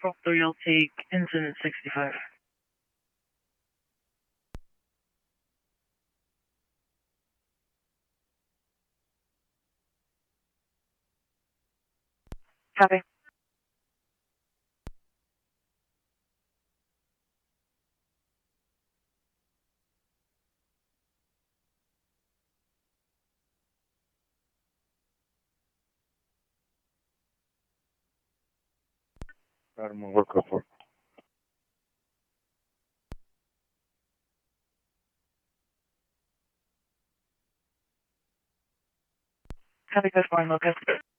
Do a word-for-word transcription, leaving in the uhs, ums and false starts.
Proctor, you'll take incident sixty-five. Copy. Paramount work report. Copy, Coast Warren, Locust.